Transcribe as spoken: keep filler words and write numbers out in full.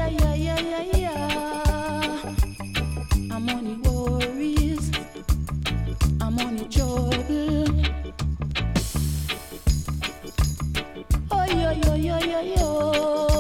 yeah, yeah, yeah, yeah, yeah. I'm on the worries, I'm on the trouble. Oh, yo, yo, yo, yo, yo.